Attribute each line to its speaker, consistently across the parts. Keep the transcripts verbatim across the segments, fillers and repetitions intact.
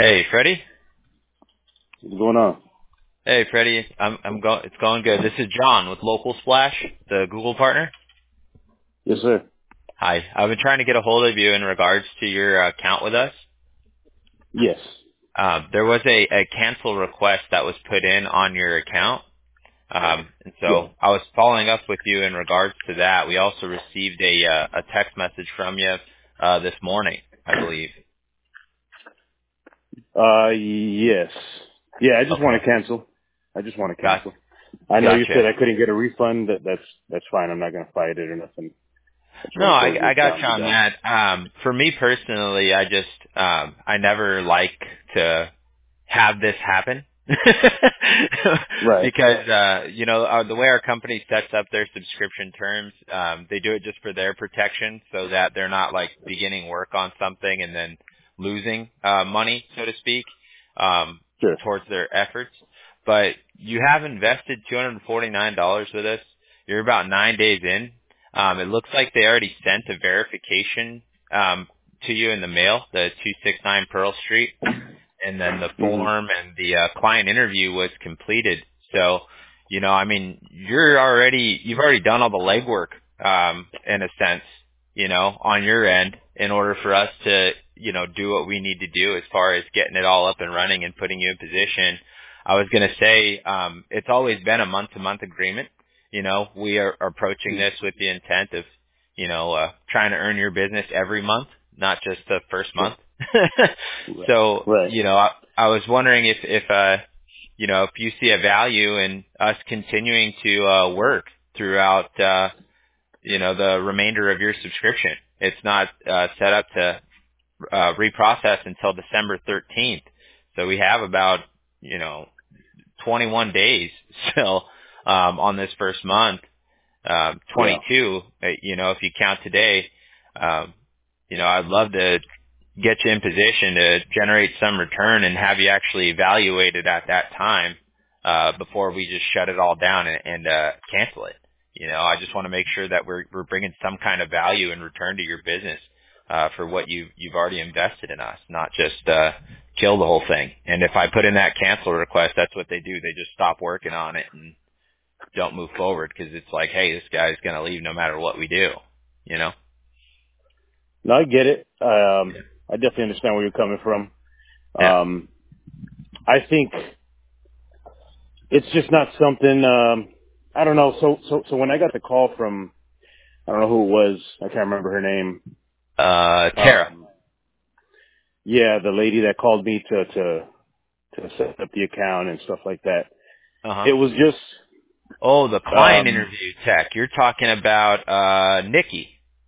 Speaker 1: Hey, Freddie.
Speaker 2: What's going on?
Speaker 1: Hey, Freddie. I'm I'm go. It's going good. This is John with Local Splash, the Google partner.
Speaker 2: Yes, sir.
Speaker 1: Hi. I've been trying to get a hold of you in regards to your uh, account with us.
Speaker 2: Yes.
Speaker 1: Um, there was a, a cancel request that was put in on your account, um, and
Speaker 2: Yeah.
Speaker 1: so I was following up with you in regards to that. We also received a uh, a text message from you uh, this morning, I believe.
Speaker 2: Uh, yes. Yeah, I just
Speaker 1: Okay.
Speaker 2: want to cancel. I just want to
Speaker 1: Got
Speaker 2: cancel. I know you said
Speaker 1: gotcha.
Speaker 2: I couldn't get a refund. That, that's that's fine. I'm not going to fight it or nothing. I just
Speaker 1: No,
Speaker 2: want to close
Speaker 1: I,
Speaker 2: the
Speaker 1: I got
Speaker 2: account
Speaker 1: you
Speaker 2: and be
Speaker 1: on
Speaker 2: done.
Speaker 1: that. Um, for me personally, I just um, I never like to have this happen
Speaker 2: Right.
Speaker 1: because uh, you know uh, the way our company sets up their subscription terms, um, they do it just for their protection, so that they're not like beginning work on something and then losing uh, money, so to speak, um,
Speaker 2: Sure.
Speaker 1: towards their efforts. But you have invested two hundred forty-nine dollars with us. You're about nine days in. Um, it looks like they already sent a verification um, to you in the mail, the two sixty-nine Pearl Street, and then the
Speaker 2: hmm
Speaker 1: form and the uh, client interview was completed. So, you know, I mean, you're already you've already done all the legwork um, in a sense, you know, on your end in order for us to, you know, do what we need to do as far as getting it all up and running and putting you in position. I was going to say um, it's always been a month-to-month agreement. You know, we are approaching this with the intent of, you know, uh, trying to earn your business every month, not just the first
Speaker 2: Sure.
Speaker 1: month. So,
Speaker 2: Right.
Speaker 1: you know, I, I was wondering if, if, uh, you know, if you see a value in us continuing to, uh, work throughout, uh, you know, the remainder of your subscription. It's not, uh, set up to, uh, reprocess until December thirteenth. So we have about, you know, twenty-one days still, um, on this first month. Um,
Speaker 2: Yeah.
Speaker 1: twenty-two, uh, you know, if you count today, um, you know, I'd love to get you in position to generate some return and have you actually evaluated at that time, uh, before we just shut it all down and, and uh, cancel it. You know, I just want to make sure that we're we're bringing some kind of value in return to your business, uh, for what you you've already invested in us, not just uh, kill the whole thing. And if I put in that cancel request, that's what they do. They just stop working on it and don't move forward because it's like, hey, this guy's going to leave no matter what we do, you know?
Speaker 2: No, I get it.
Speaker 1: Yeah.
Speaker 2: Um, I definitely understand where you're coming from.
Speaker 1: Yeah.
Speaker 2: Um, I think it's just not something. Um, I don't know. So, so, so when I got the call from, I don't know who it was. I can't remember her name.
Speaker 1: Uh, Tara.
Speaker 2: Um, yeah, the lady that called me to to to set up the account and stuff like that.
Speaker 1: Uh-huh.
Speaker 2: It was just,
Speaker 1: Oh, the client
Speaker 2: um,
Speaker 1: interview tech. You're talking about, uh, Nikki.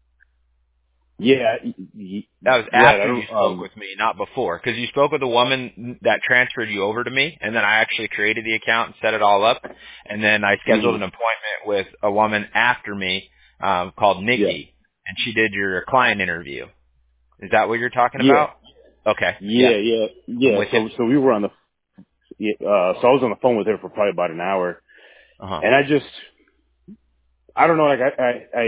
Speaker 2: yeah, y- y-
Speaker 1: That was
Speaker 2: right. I
Speaker 1: after you
Speaker 2: don't,
Speaker 1: spoke
Speaker 2: um,
Speaker 1: with me, not before. Because you spoke with a woman that transferred you over to me, and then I actually created the account and set it all up. And then I scheduled
Speaker 2: mhm,
Speaker 1: an appointment with a woman after me, um, called
Speaker 2: yeah,
Speaker 1: Nikki, and she did your client interview. Is that what you're talking
Speaker 2: yeah,
Speaker 1: about? Okay.
Speaker 2: yeah,
Speaker 1: Yeah.
Speaker 2: yeah,
Speaker 1: I'm
Speaker 2: yeah.
Speaker 1: with you.
Speaker 2: So, so we were on the, yeah, uh, so I was on the phone with her for probably about an hour,
Speaker 1: Uh-huh.
Speaker 2: and I just, I don't know, like I, I, I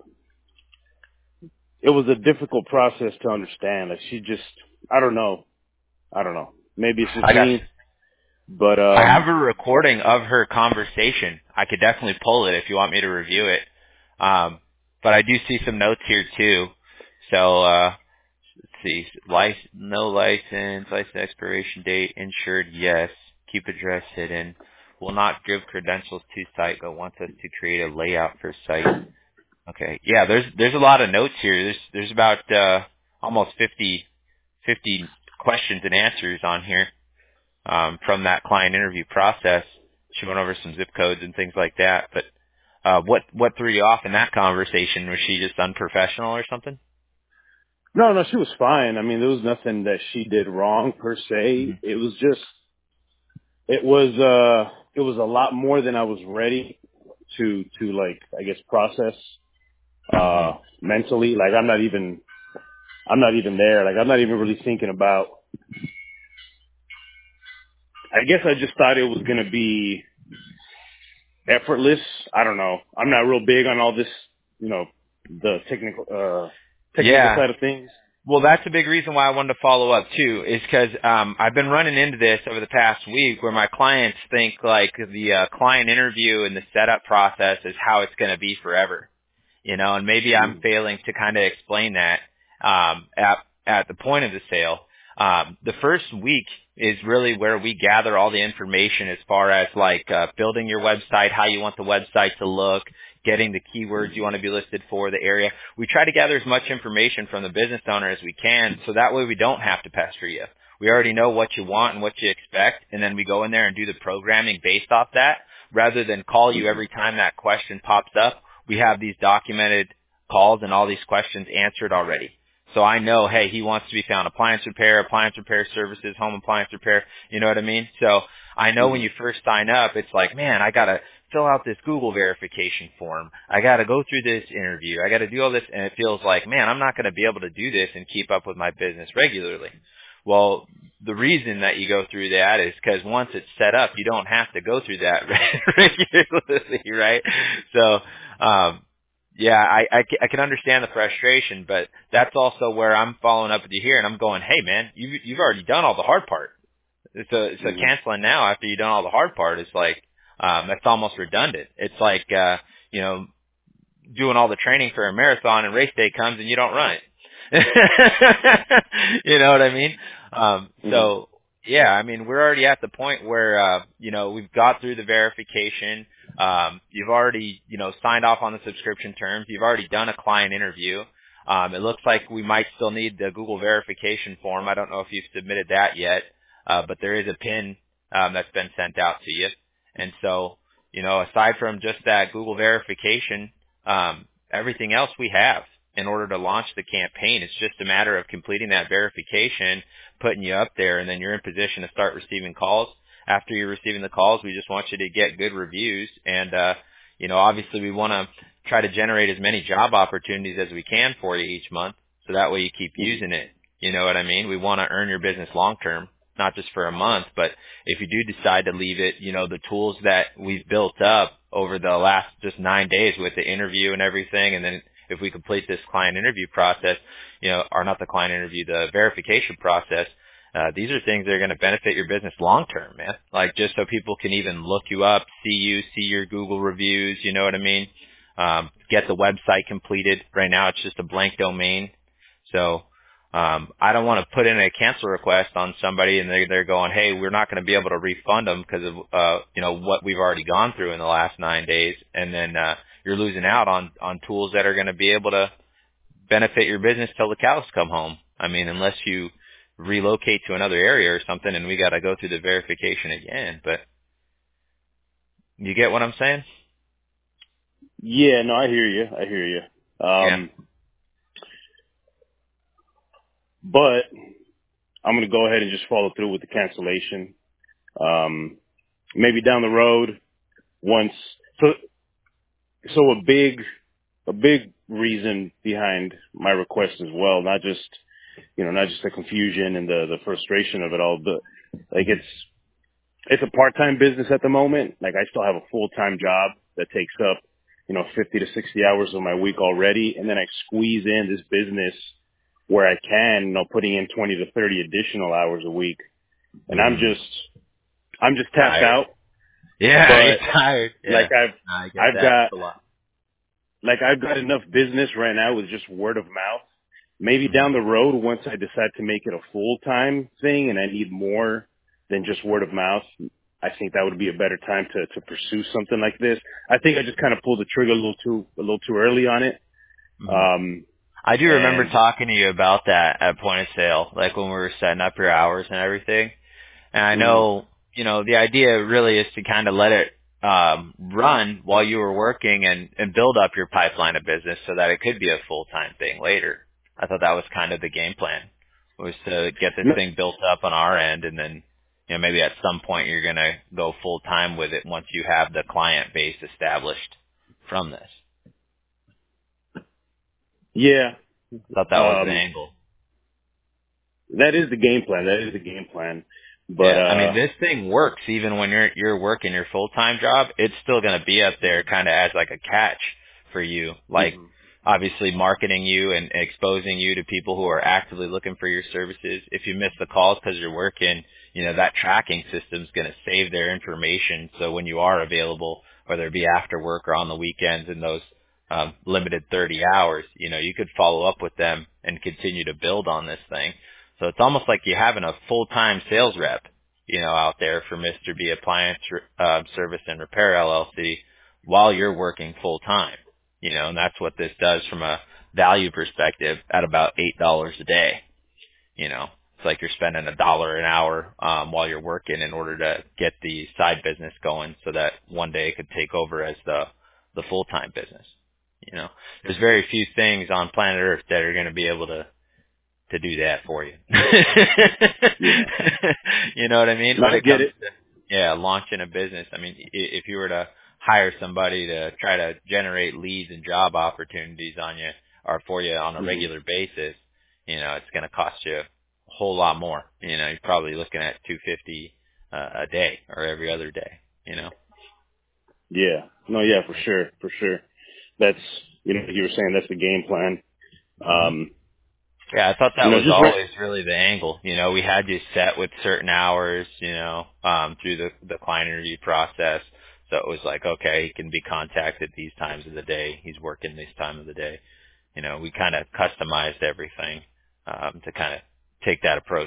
Speaker 2: it was a difficult process to understand. Like she just, I don't know, I don't know. Maybe it's just
Speaker 1: I got you.
Speaker 2: me, but
Speaker 1: I have
Speaker 2: um,
Speaker 1: a recording of her conversation. I could definitely pull it if you want me to review it. Um, but I do see some notes here too. So uh, let's see. Lic- no license, license expiration date, insured, yes. Keep address hidden. Will not give credentials to site, but wants us to create a layout for site. Okay. Yeah, there's there's a lot of notes here. There's there's about uh, almost fifty fifty questions and answers on here, um, from that client interview process. She went over some zip codes and things like that. But uh, what what threw you off in that conversation? Was she just unprofessional or something?
Speaker 2: no, no, she was fine. I mean, there was nothing that she did wrong per se.
Speaker 1: Mm-hmm.
Speaker 2: It was just, it was, uh, it was a lot more than I was ready to, to like, I guess, process, uh,
Speaker 1: Mm-hmm.
Speaker 2: mentally. Like I'm not even, I'm not even there. Like I'm not even really thinking about, I guess I just thought it was going to be effortless. I don't know. I'm not real big on all this, you know, the technical, uh, technical
Speaker 1: Yeah,
Speaker 2: side of things.
Speaker 1: Well, that's a big reason why I wanted to follow up too, is because um, I've been running into this over the past week where my clients think like the uh, client interview and the setup process is how it's going to be forever, you know, and maybe I'm
Speaker 2: Mm.
Speaker 1: failing to kind of explain that um, at at the point of the sale. Um, the first week is really where we gather all the information as far as like uh, building your website, how you want the website to look, getting the keywords you want to be listed for, the area. We try to gather as much information from the business owner as we can, so that way we don't have to pester you. We already know what you want and what you expect, and then we go in there and do the programming based off that, rather than call you every time that question pops up. We have these documented calls and all these questions answered already. So I know, hey, he wants to be found appliance repair, appliance repair services, home appliance repair. You know what I mean? So I know when you first sign up, it's like, man, I got to fill out this Google verification form. I got to go through this interview. I got to do all this. And it feels like, man, I'm not going to be able to do this and keep up with my business regularly. Well, the reason that you go through that is because once it's set up, you don't have to go through that regularly, right? So, um, yeah, I, I, I can understand the frustration, but that's also where I'm following up with you here, and I'm going, hey, man, you, you've already done all the hard part. So, so
Speaker 2: Mm-hmm.
Speaker 1: canceling now after you've done all the hard part is like, um, that's almost redundant. It's like, uh, you know, doing all the training for a marathon and race day comes and you don't run it. You know what I mean? Um, so, yeah, I mean, we're already at the point where, uh, you know, we've got through the verification. Um, you've already, you know, signed off on the subscription terms. You've already done a client interview. Um, it looks like we might still need the Google verification form. I don't know if you've submitted that yet, uh, but there is a pin um, that's been sent out to you. And so, you know, aside from just that Google verification, um, everything else we have in order to launch the campaign. It's just a matter of completing that verification, putting you up there, and then you're in position to start receiving calls. After you're receiving the calls, we just want you to get good reviews. And, uh, you know, obviously we want to try to generate as many job opportunities as we can for you each month, so that way you keep using it. You know what I mean? We want to earn your business long term, not just for a month, but if you do decide to leave it, you know, the tools that we've built up over the last just nine days with the interview and everything, and then if we complete this client interview process, you know, or not the client interview, the verification process, uh, these are things that are going to benefit your business long term, man. Like just so people can even look you up, see you, see your Google reviews, you know what I mean? Um, get the website completed. Right now it's just a blank domain. So, um, I don't want to put in a cancel request on somebody and they're, they're going, hey, we're not going to be able to refund them because of, uh, you know, what we've already gone through in the last nine days. And then, uh, you're losing out on, on tools that are going to be able to benefit your business till the cows come home. I mean, unless you relocate to another area or something and we got to go through the verification again, but you get what I'm saying?
Speaker 2: Yeah, no, I hear you. I hear you. Um,
Speaker 1: Yeah.
Speaker 2: but I'm going to go ahead and just follow through with the cancellation. Um, maybe down the road, once, so, so a big, a big reason behind my request as well, not just, you know, not just the confusion and the, the frustration of it all, but like it's, it's a part-time business at the moment. Like I still have a full-time job that takes up, you know, fifty to sixty hours of my week already. And then I squeeze in this business where I can, you know, putting in twenty to thirty additional hours a week. And I'm
Speaker 1: Mm.
Speaker 2: just, I'm just tapped
Speaker 1: Tired.
Speaker 2: out.
Speaker 1: Yeah, you're
Speaker 2: But
Speaker 1: tired. Yeah.
Speaker 2: like I've,
Speaker 1: I get
Speaker 2: I've
Speaker 1: that
Speaker 2: got,
Speaker 1: a lot.
Speaker 2: like I've got enough business right now with just word of mouth. Maybe
Speaker 1: Mm-hmm.
Speaker 2: down the road, once I decide to make it a full-time thing and I need more than just word of mouth, I think that would be a better time to, to pursue something like this. I think I just kind of pulled the trigger a little too, a little too early on it.
Speaker 1: Mm-hmm.
Speaker 2: Um,
Speaker 1: I do remember
Speaker 2: and
Speaker 1: talking to you about that at point of sale, like when we were setting up your hours and everything. And I
Speaker 2: mm,
Speaker 1: know, you know, the idea really is to kind of let it um, run while you were working and, and build up your pipeline of business so that it could be a full-time thing later. I thought that was kind of the game plan, was to get this
Speaker 2: no,
Speaker 1: thing built up on our end, and then, you know, maybe at some point you're going to go full-time with it once you have the client base established from this.
Speaker 2: yeah,
Speaker 1: Thought that was the
Speaker 2: um,
Speaker 1: angle.
Speaker 2: that is the game plan. That is the game plan. But,
Speaker 1: Yeah, I mean,
Speaker 2: uh,
Speaker 1: this thing works even when you're you're working your full time job. It's still going to be up there, kind of as like a catch for you. Like,
Speaker 2: mhm.
Speaker 1: obviously marketing you and exposing you to people who are actively looking for your services. If you miss the calls because you're working, you know, that tracking system's going to save their information. So when you are available, whether it be after work or on the weekends in those um, limited thirty hours, you know, you could follow up with them and continue to build on this thing. So it's almost like you having a full-time sales rep, you know, out there for Mister B Appliance uh, Service and Repair L L C while you're working full-time. You know, and that's what this does from a value perspective at about eight dollars a day. You know, it's like you're spending a dollar an hour um, while you're working in order to get the side business going so that one day it could take over as the, the full-time business. You know, there's very few things on planet Earth that are going to be able to, to do that for you.
Speaker 2: Yeah.
Speaker 1: You know what I mean?
Speaker 2: No,
Speaker 1: When
Speaker 2: I
Speaker 1: it
Speaker 2: get
Speaker 1: comes
Speaker 2: it.
Speaker 1: to, yeah, launching a business. I mean, i- if you were to hire somebody to try to generate leads and job opportunities on you or for you on a
Speaker 2: Mm-hmm.
Speaker 1: regular basis, you know, it's going to cost you a whole lot more. You know, you're probably looking at two hundred fifty dollars uh, a day or every other day, you know.
Speaker 2: Yeah. No, yeah, for sure, for sure. That's, you know, like you were saying, that's the game plan.
Speaker 1: hmm
Speaker 2: Um,
Speaker 1: Yeah, I thought
Speaker 2: you
Speaker 1: that
Speaker 2: know,
Speaker 1: was
Speaker 2: just re-
Speaker 1: always really the angle. You know, we had you set with certain hours, you know, um, through the, the client interview process. So it was like, okay, he can be contacted these times of the day. He's working this time of the day. You know, we kind of customized everything um, to kind of take that approach.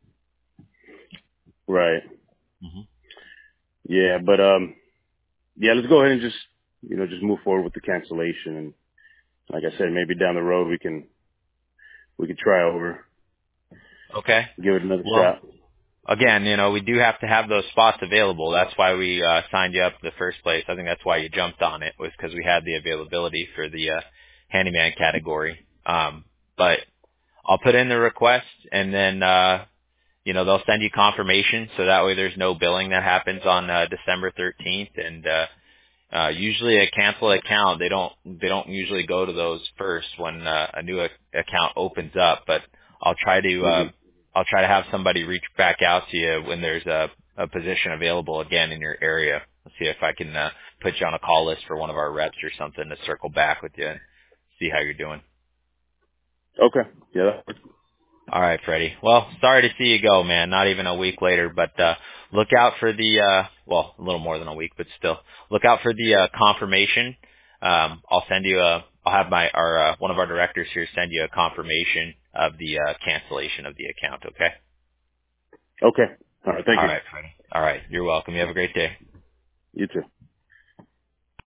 Speaker 2: right.
Speaker 1: hmm
Speaker 2: Yeah, but um, yeah, let's go ahead and just, you know, just move forward with the cancellation, and like I said, maybe down the road we can we can try over,
Speaker 1: Okay.
Speaker 2: give it another
Speaker 1: Well,
Speaker 2: shot.
Speaker 1: again, you know, we do have to have those spots available. That's why we uh, signed you up in the first place. I think that's why you jumped on it, was because we had the availability for the uh, handyman category. Um, but I'll put in the request, and then uh, you know they'll send you confirmation, so that way there's no billing that happens on uh, December thirteenth. And uh, uh, usually a cancel account, they don't they don't usually go to those first when uh, a new ac- account opens up. But I'll try to uh,
Speaker 2: hmm
Speaker 1: I'll try to have somebody reach back out to you when there's a, a position available again in your area. Let's see if I can uh, put you on a call list for one of our reps or something to circle back with you and see how you're doing.
Speaker 2: Okay. Yeah.
Speaker 1: All right, Freddie. Well, sorry to see you go, man. Not even a week later, but uh look out for the uh well, a little more than a week, but still. Look out for the uh confirmation. Um I'll send you a I'll have my our uh, one of our directors here send you a confirmation of the uh cancellation of the account, okay?
Speaker 2: Okay. All right. Thank
Speaker 1: All
Speaker 2: you.
Speaker 1: right, Freddie. All right. You're welcome. You have a great day.
Speaker 2: You too.